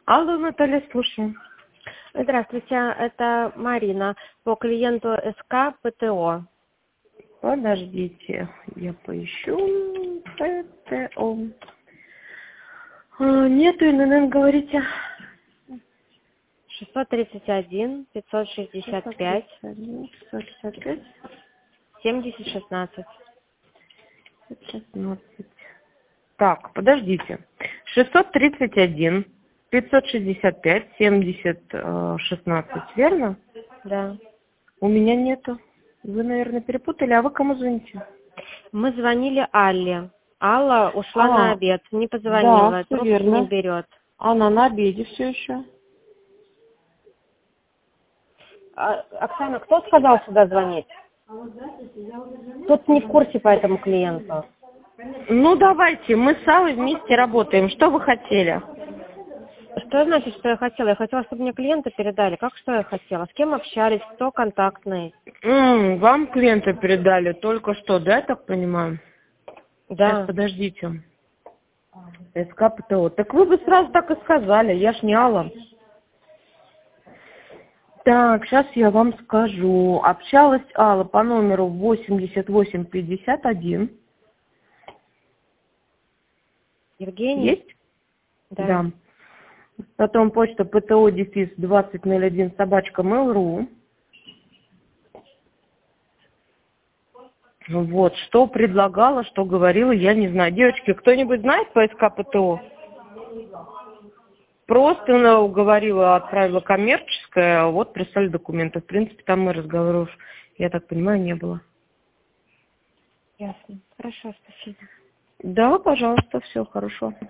Алло, Наталья, слушаю. Здравствуйте, это Марина по клиенту СК ПТО. Подождите, я поищу ПТО. Нету ИНН, говорите. 631 565 665 7016. 16. Так, подождите. 631 565 70 16, верно? Да. У меня нету. Вы, наверное, перепутали. А вы кому звоните? Мы звонили Алле. Алла ушла на обед, не Да, позвонила, все трубку не верно. берет. Она на обеде все еще. Оксана, кто сказал сюда звонить? Тут не в курсе по этому клиенту. Ну, давайте, мы с Аллой вместе работаем. Что вы хотели? Что значит, что я хотела? Я хотела, чтобы мне клиента передали. Как что я хотела? С кем общались? Кто контактный? Вам клиента передали только что, да, я так понимаю? Да. Сейчас, подождите. СК ПТО. Так вы бы сразу так и сказали, я ж не Алла. Так, сейчас я вам скажу. Общалась Алла по номеру 8851. Евгений? Есть? Да. Потом почта ПТО дефис 2001 _mail.ru. Вот, что предлагала, что говорила, я не знаю. Девочки, кто-нибудь знает по СК ПТО? Просто она уговорила, отправила коммерческое, вот прислали документы. В принципе, там мы разговоров, я так понимаю, не было. Ясно. Хорошо, спасибо. Да, пожалуйста, все хорошо.